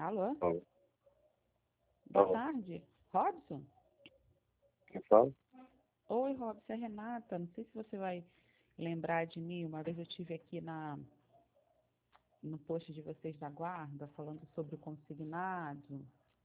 Alô? Alô? Boa Alô? tarde. Robson? Quem fala? Oi, Robson, é Renata. Não sei se você vai lembrar de mim. Uma vez eu estive aqui no post de vocês da Guarda, falando sobre o consignado.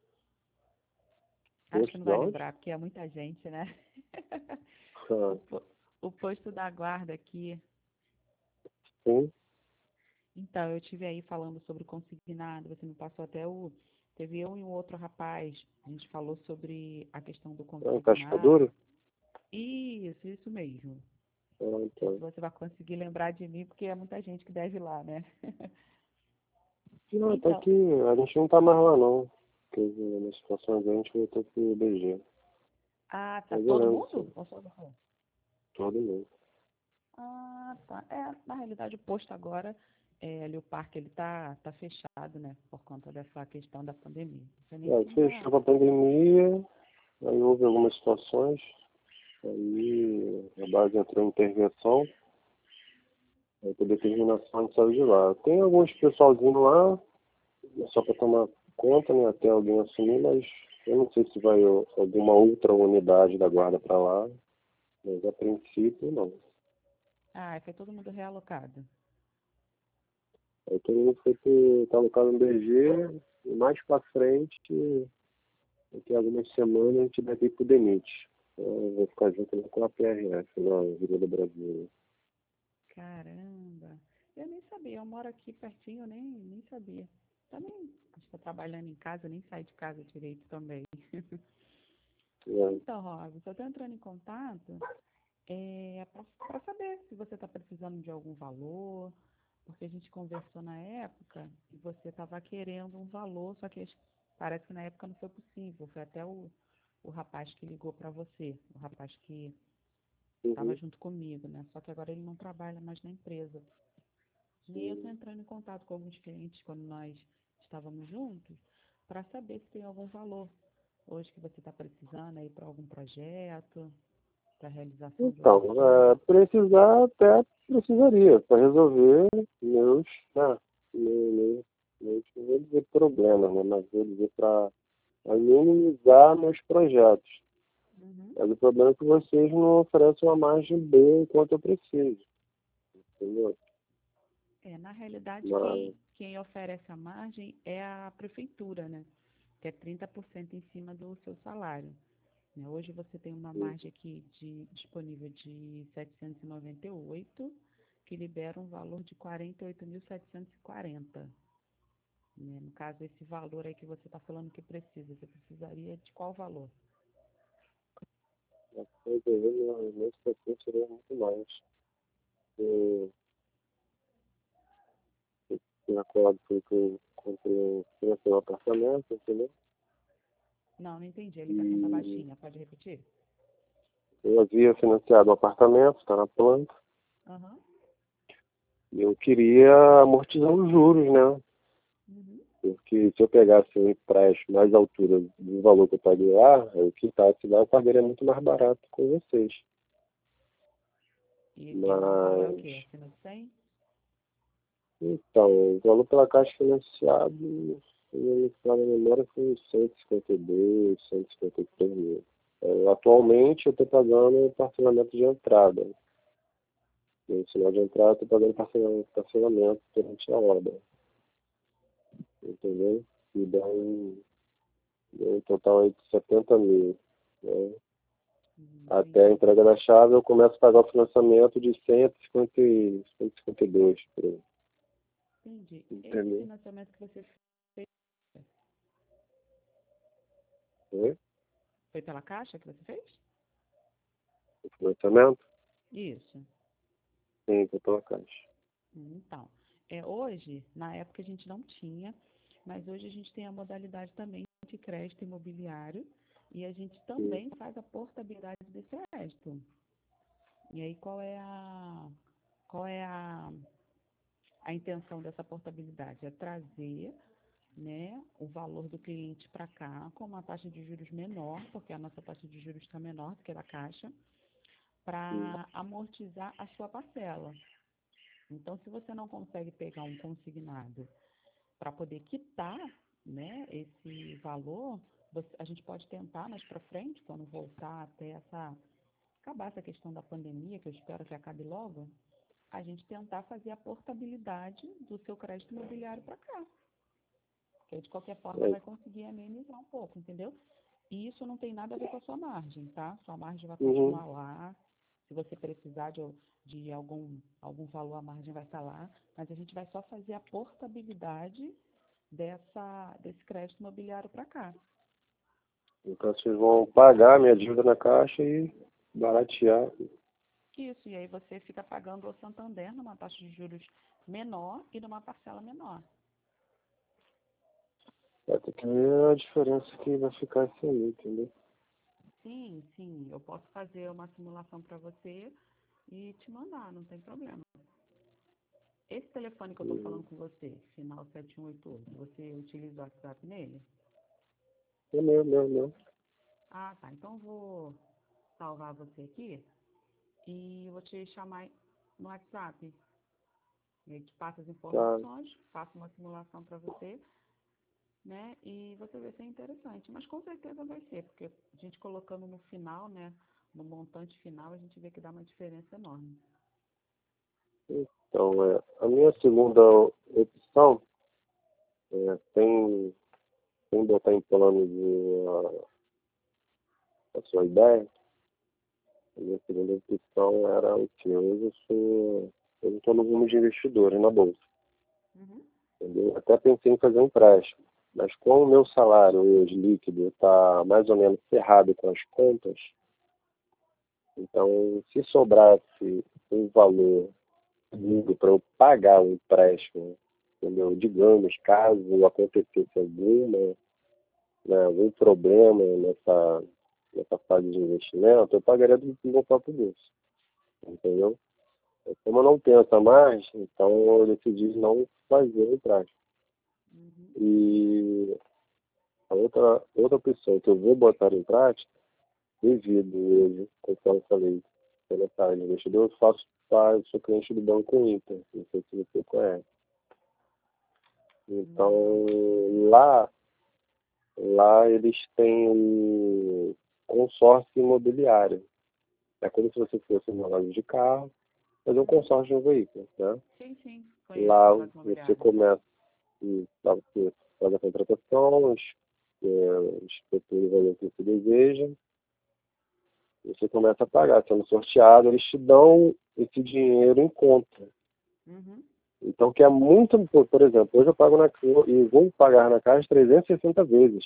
Acho que Posto não de vai onde? lembrar, porque é muita gente, né? Ah, O, o posto da Guarda aqui. sim. Então, eu estive aí falando sobre o consignado. Você me passou até o... Teve eu e um outro rapaz. A gente falou sobre a questão do É um consignado. cascadura? Isso mesmo. Ah, Não sei se então. você vai conseguir lembrar de mim, porque é muita gente que deve ir lá, né? Não, tá Então, aqui. A gente não tá mais lá, não. Porque nas situações a gente voltou pro BG. tá Mas eu todo lembro, mundo? sim. Ou só você? Todo mundo. Tá. Na realidade, o posto agora, ali o parque, ele tá fechado, né? Por conta dessa questão da pandemia. Não sei nem É, se já... fechou com a pandemia, aí houve algumas situações, aí a base entrou em intervenção, aí por determinação a gente saiu de lá. Tem alguns pessoalzinho lá, só para tomar conta, né, até alguém assumir, mas eu não sei se vai alguma outra unidade da guarda para lá, mas a princípio não. Foi todo mundo realocado. Aí todo mundo foi tá alocado no BG, e mais para frente, daqui a algumas semanas, a gente deve ir pro DENIT. Eu vou ficar junto com a PRF, na Vila do Brasil. Caramba! Eu nem sabia, eu moro aqui pertinho, eu nem sabia. Também estou trabalhando em casa, nem saio de casa direito também. Né? Então, Robson, eu estou entrando em contato para saber se você está precisando de algum valor, porque a gente conversou na época e você estava querendo um valor, só que parece que na época não foi possível. Foi até o rapaz que ligou para você, o rapaz que estava Uhum. junto comigo, né? Só que agora ele não trabalha mais na empresa. E aí eu estou Sim. entrando em contato com alguns clientes quando nós estávamos juntos, para saber se tem algum valor hoje que você está precisando aí para algum projeto, para realização de algum Então, sonho. precisar até precisaria para resolver meus, né, não vou dizer problemas, né, mas vou dizer para minimizar meus projetos. Uhum. Mas o problema é que vocês não oferecem uma margem boa enquanto eu preciso, entendeu? Na realidade, Mas, quem oferece a margem é a prefeitura, né? Que é 30% em cima do seu salário. Né? Hoje você tem uma margem aqui disponível de 798, que libera um valor de 48.740. Né? No caso, esse valor aí que você está falando que precisa, você precisaria de qual valor? eu deveria, nesse percurso, seria muito mais. Eu, eu acordo que eu comprei um apartamento, entendeu? Não entendi. A ligação está E baixinha. Pode repetir? eu havia financiado um apartamento, está na planta, Aham. e eu queria amortizar os juros, né? Uhum. Porque se eu pegasse um empréstimo mais à altura do valor que eu paguei lá, eu quitasse lá, eu pagaria muito mais barato com vocês. E o valor é o Mas, quê? Acima de 100? então, o valor pela Caixa financiado, se não me falha a memória, foi uns 152, 153 mil. Atualmente, eu estou pagando parcelamento de entrada. No sinal de entrada, estou pagando parcelamento durante a obra, entendeu? E dá um total aí de 70 mil. Né? Até a Entendi. entrega da chave, eu começo a pagar o financiamento de 152 por aí. Entendi. Esse Entendeu? financiamento que você fez, Né? foi pela Caixa que você fez? O financiamento, Isso. sim, que eu tô na Caixa. Então, hoje, na época a gente não tinha, mas hoje a gente tem a modalidade também de crédito imobiliário e a gente Sim. também faz a portabilidade desse crédito. E aí qual é a intenção dessa portabilidade? É trazer, né, o valor do cliente para cá com uma taxa de juros menor, porque a nossa taxa de juros está menor do que a da Caixa, Sim. para amortizar a sua parcela. Então, se você não consegue pegar um consignado para poder quitar né, esse valor, a gente pode tentar mais para frente, quando voltar acabar essa questão da pandemia, que eu espero que acabe logo, a gente tentar fazer a portabilidade do seu crédito imobiliário para cá. Que aí, de qualquer forma, vai conseguir amenizar um pouco, entendeu? E isso não tem nada a ver com a sua margem, tá? Sua margem vai continuar lá. Se você precisar de algum valor, a margem vai estar lá. Mas a gente vai só fazer a portabilidade desse crédito imobiliário para cá. Então vocês vão pagar a minha dívida na Caixa e baratear. Isso, e aí você fica pagando o Santander numa taxa de juros menor e numa parcela menor. Vai ter que ver a diferença que vai ficar isso aí, entendeu? Sim, sim, eu posso fazer uma simulação para você e te mandar, não tem problema. Esse telefone que eu estou falando com você, final 7188, você utiliza o WhatsApp nele? É meu. Ah, tá. Então eu vou salvar você aqui e vou te chamar no WhatsApp. E aí te passo as Tá. informações, faço uma simulação para você, né? E você vê se é interessante. Mas com certeza vai ser, porque a gente colocando no final, né? No montante final, a gente vê que dá uma diferença enorme. Então, a minha segunda opção sem botar em plano a sua ideia, a minha segunda opção era o que eu estou no rumo de investidores na Bolsa, Uhum. entendeu? Até pensei em fazer um empréstimo, mas como o meu salário hoje líquido está mais ou menos ferrado com as contas, então se sobrasse um valor para eu pagar o empréstimo, entendeu? Digamos, caso acontecesse algum problema nessa fase de investimento, eu pagaria do meu próprio bolso, entendeu? Como eu não penso mais, então eu decidi não fazer o empréstimo. Uhum. E a outra opção que eu vou botar em prática, devido hoje, conforme eu falei, pela área de investidor, eu sou cliente do Banco Inter, não sei se você conhece. Então, lá eles têm um consórcio imobiliário. É como se você fosse uma loja de carro, fazer um consórcio de um veículo, né? Sim, conheço o Lá contrato você imobiliário. começa, lá você faz a contratação, espetura o valor que você deseja, você começa a pagar. Sendo sorteado, eles te dão esse dinheiro em conta. Uhum. Então, que é muito, por exemplo, hoje eu pago e vou pagar na Caixa 360 vezes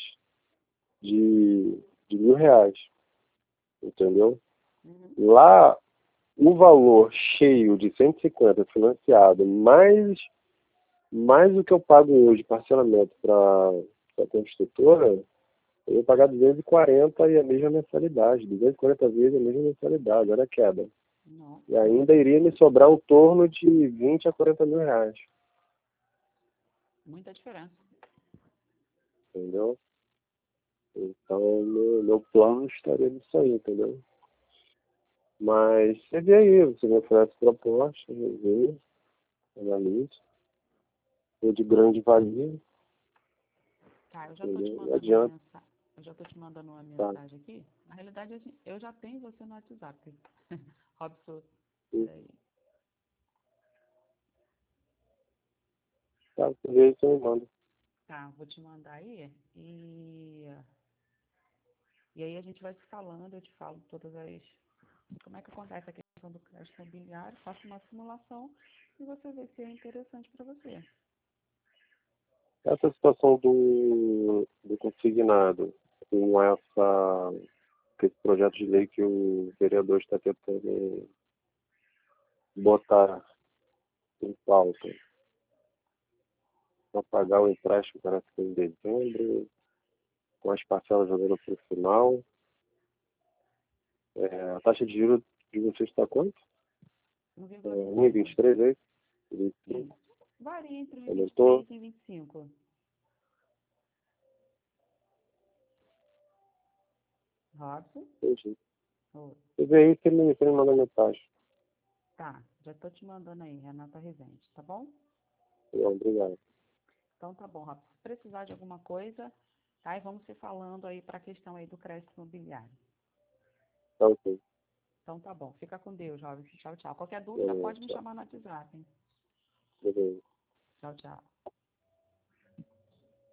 de R$ 1.000, entendeu? Uhum. Lá, o valor cheio de 150 financiado, mais o que eu pago hoje, parcelamento para a construtora, eu vou pagar 240 e a mesma mensalidade. 240 vezes a mesma mensalidade, olha a queda. Nossa, E ainda iria me sobrar um torno de 20 a 40 mil reais. muita diferença. Entendeu? Então, meu plano estaria nisso aí, entendeu? Mas você vê aí, você me oferece proposta, eu vejo, analiso, ou de grande valia, Tá, eu já tô te entendeu? Não mandando uma adianta, mensagem. Eu já tô te mandando uma tá? mensagem aqui. Na realidade, eu já tenho você no WhatsApp. Robson, E, peraí. tá, você vê aí, você me manda. Tá, vou te mandar aí. E aí a gente vai se falando, eu te falo todas as. Como é que acontece a questão do crédito imobiliário, faço uma simulação e você vê se é interessante para você. Essa situação do consignado, com esse projeto de lei que o vereador está tentando botar em pauta para pagar o empréstimo, parece que em dezembro, com as parcelas jogando para o final. A taxa de juros de vocês está quanto? 1,25. 1,23, é isso? 25. Isso. Varia entre Aumentou? 1,23 e 25. Robson? Entendi. Oi. Você vê aí, você me manda mensagem. Tá, já tô te mandando aí, Renata Rezende, tá bom? Obrigado. Então tá bom, Robson. Se precisar de alguma coisa, tá? E vamos se falando aí para a questão aí do crédito imobiliário. Tá ok. Então tá bom. Fica com Deus, Robson. Tchau, tchau. Qualquer dúvida, Beleza, pode me tchau. chamar no WhatsApp, hein? Beleza. Tchau, tchau.